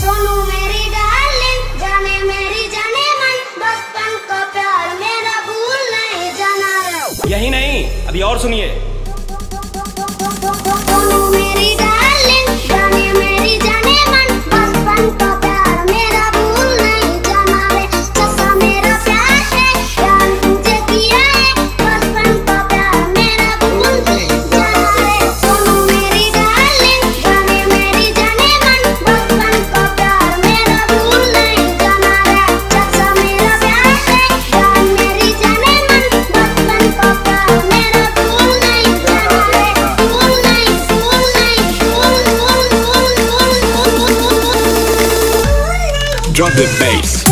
सोनू मेरी डार्लिंग, जाने मेरी जाने मन, बचपन का प्यार मेरा भूल नहीं जाना। यही नहीं, अभी और सुनिए। सोनू मेरी डार्लिंग, जाने मेरी जाने मन, बचपन का प्यार मेरा भूल नहीं जाना रे। जैसा मेरा प्यार है प्यार तुझे किया है, बचपन का प्यार मेरा भूल नहीं जाना रे। सोनू मेरी डार्लिंग, जाने मेरी जाने मन, बचपन का प्यार मेरा भूल नहीं जाना रे। जैसा मेरा प्यार है प्यार मेरी जाने मन, बचपन का प्यार मेरा भूल नहीं जाना रे। भूल नहीं, भूल नहीं, भूल। Drop the bass.